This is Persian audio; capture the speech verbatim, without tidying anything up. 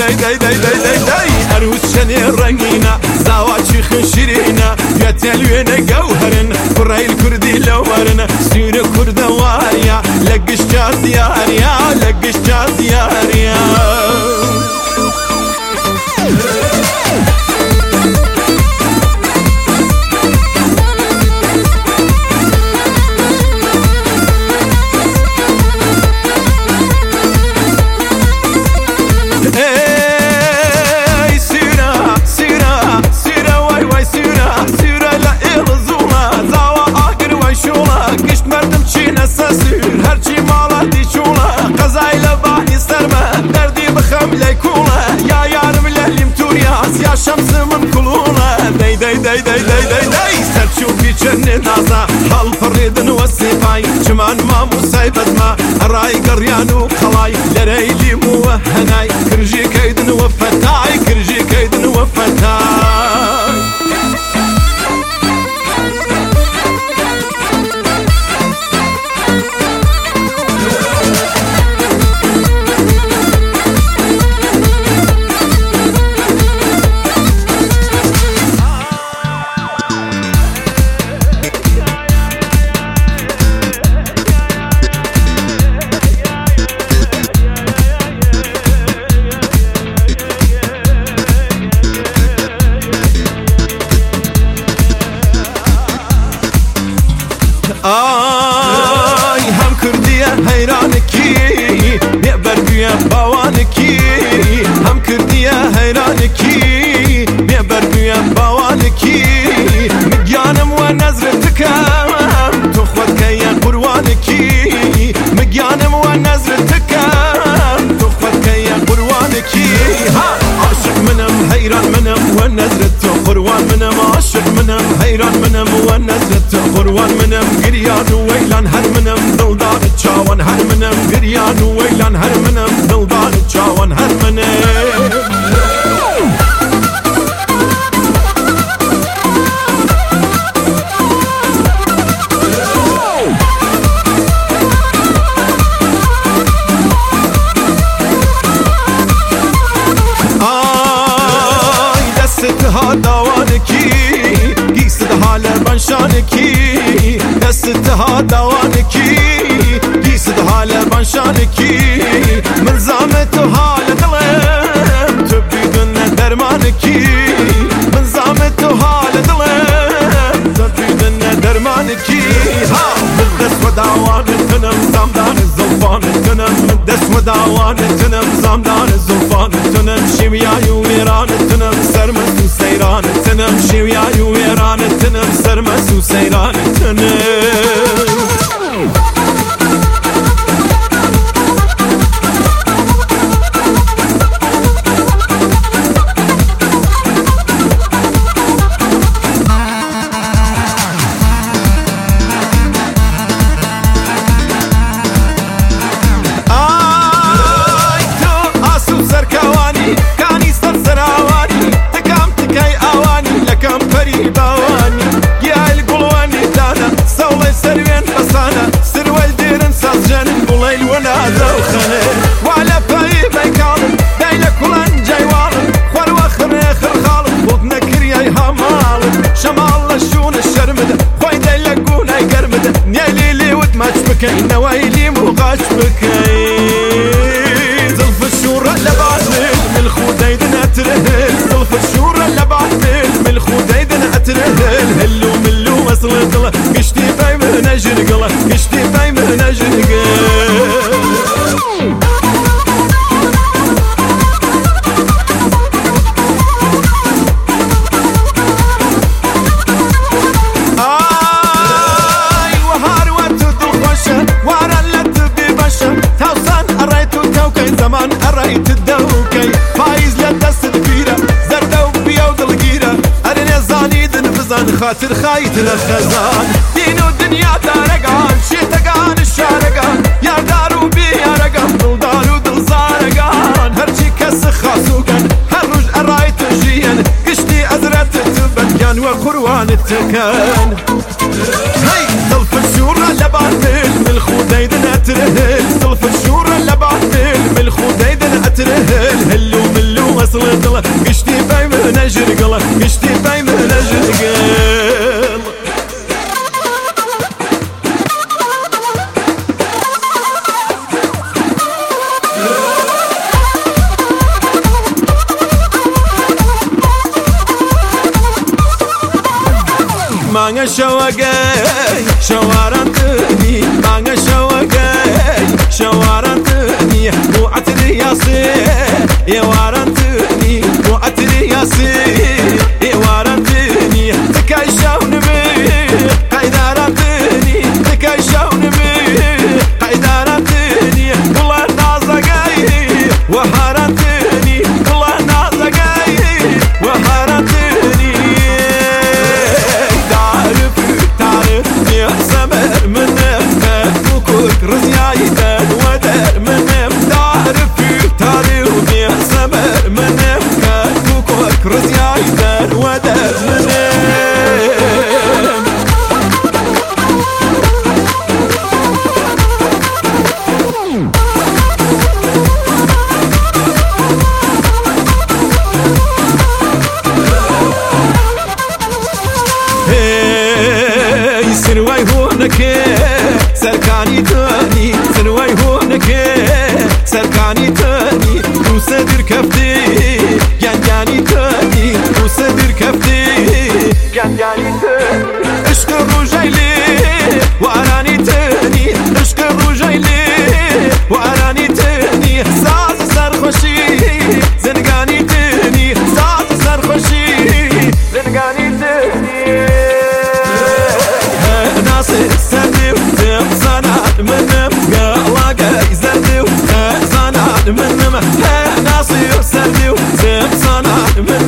دای دای دای دای دای دای عروس شنی رنگینا زواجی خشرینا یا تلوین جوهرن قريل كردي لورن سير كرد واريا لقش جاد ياريا لقش جاد ياريا هرچی مالا دیچولا قضای لبانی سرمه دردی بخم لیکولا یا یارم للیم توریاز یا شمس من کلولا دی دی دی دی دی دی دی سرچو بیچن نازا حال فریدن و سیفای چمان ما مصیبت ما رای قریان و خلای لریلی مو هنای کرجی کیدن و فتای کرجی کیدن و فتای آی هم کردیه حیرانکی بیبر بیه باوانکی هم کردیه حیرانکی بیبر بیه باوانکی مگیانم و نظرتکم تو خود که یه قروانکی مگیانم و نظرتکم تو خود که یه قروانکی عاشق منم حیران منم و نظرت تو قروان منم عاشق منم حیران منم و نظرت تو قروان منم گریان و ویلان هر منم دلدار چاوان هر منم گریان و ویلان هر منم دلدار چاوان هر منم دستها دوانکی گیست حال بنشانکی دستها دوانکی گیست حال بنشانکی ملزامت حال دلم تو بیدن درمانکی ملزامت حال دلم تو بیدن درمانکی ها دست و دوان تنم زمدان زلفان تنم دست و دوان تنم زمدان زلفان تنم شیمیای و ایران تنم سرمس و سیران تنم شیمیای و ایران تنم سرمس و سیران تنم وعلى باي بيكالم دايلة كلان جايوالم خوار واخر اخر خالم بوضنا كرياي هامالم شمال الشون الشرمدة خوي دايلة قونا يقرمدة نيالي لي وتماتش بكي نوايلي موغاش بكي زلف الشورة لبعثل من الخودايدن اترهل زلف الشورة لبعثل من الخودايدن اترهل هلو ملو مسلقلة قشتي باي من اجرقلة قشتي باي من اجرقلة زمان قريت الدوكي فايز لدست كبيرة زردة وبيا ودلقيرة أرني زاني دنفزان خاطر خايت الخزان دين ودنيا تارقان شيتقان الشارقان يا دار وبي يا رقم دل دار ودل زارقان هرشي كس خاسوكان هرج قريت جيان قشتي أزرت تبكان وقروان التكان هاي زلف الشورة لبعثل من الخودايدن أترهل زلف الشورة لبعثل من الخودايدن أترهل هلو ملو وصل دل قشتي باي من أجرقل قشتي باي من أجرقل مانگا شواگای شوارندنی مانگا شواگای شوارندنی بو عطر یاسی یوارندنی بو عطر یاسی یوارندنی تکای شون بی قیدارندنی تکای شون بی قیدارندنی بلا نازگای وهارندنی بلا نازگای وهارندنی رزيايدن ودر منم تعرفي تاريخي سمر منم كوكوك رزيايدن ودر منم هي سنواي هونك سركاني تاني سنواي هونك سركاني تاني وصدر كفتي جنجاني تاني وصدر كفتي جنجاني تاني عشق الرجيلي وأراني تاني عشق الرجيلي وأراني تاني ساز سرخوشي زنقاني تاني ساز سرخوشي زنقاني تاني ناصر سردي وزناد منم قلاقي زردي وزناد منم ناصر سردي وزناد منم